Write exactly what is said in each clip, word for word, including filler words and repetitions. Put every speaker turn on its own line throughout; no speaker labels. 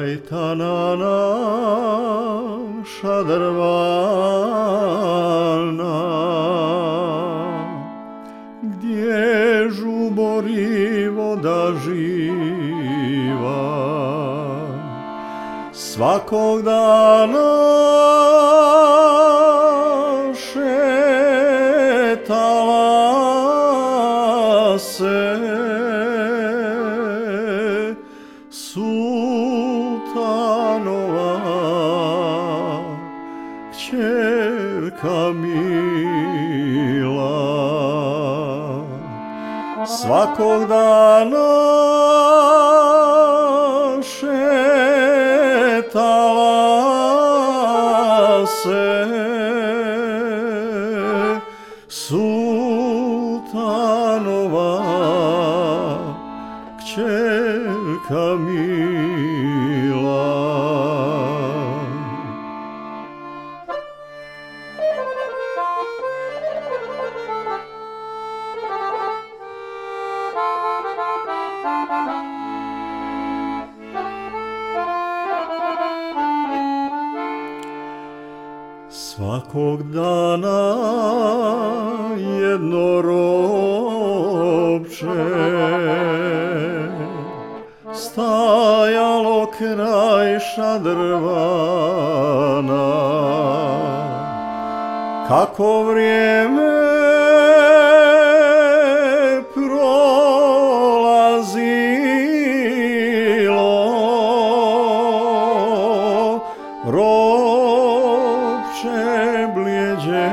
Kajtana naša drvana, gdje žubori voda živa, svakog dana šetala se sultanova kćerka mila. Svakog dana šetala se sultanova kćerka mila. Svakog dana jedno ropče stajalo kraj šadrvana, kako vrijeme prolazilo, ropče bljeđe,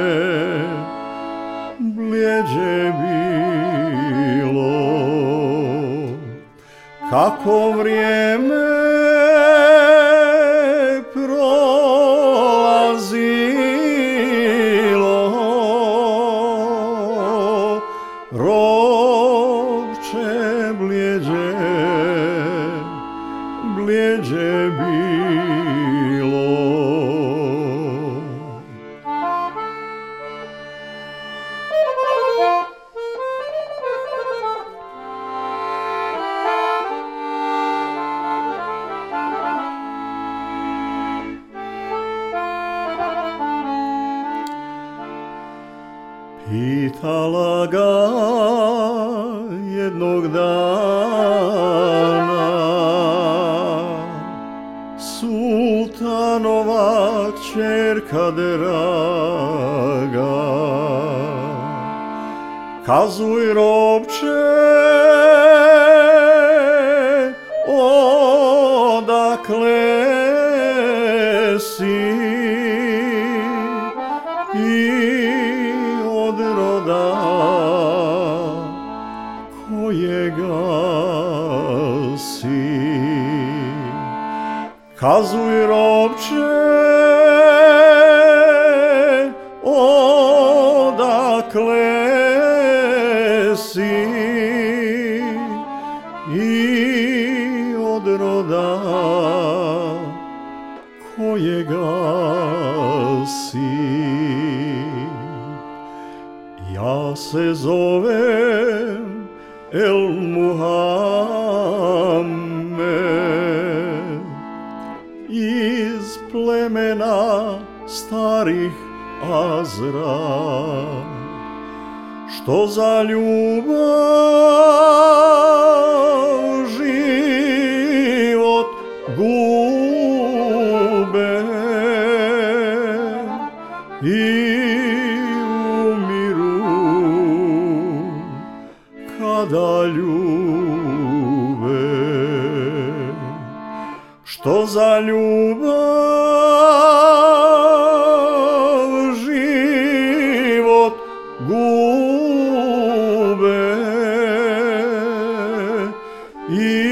bljeđe bilo. Kako vrijeme prolazilo, ropče bljeđe, bljeđe bilo. Pitala ga jednog dana sultanova kćerka draga, kazuj ropče, odakle si i od roda kojega si. Kazuj ropče, odakle si i od roda kojega si. Ja se zovem El Muhammed, iz plemena starih Azra, što za ljubav život gube i kada ljube, što za ljubav život gube i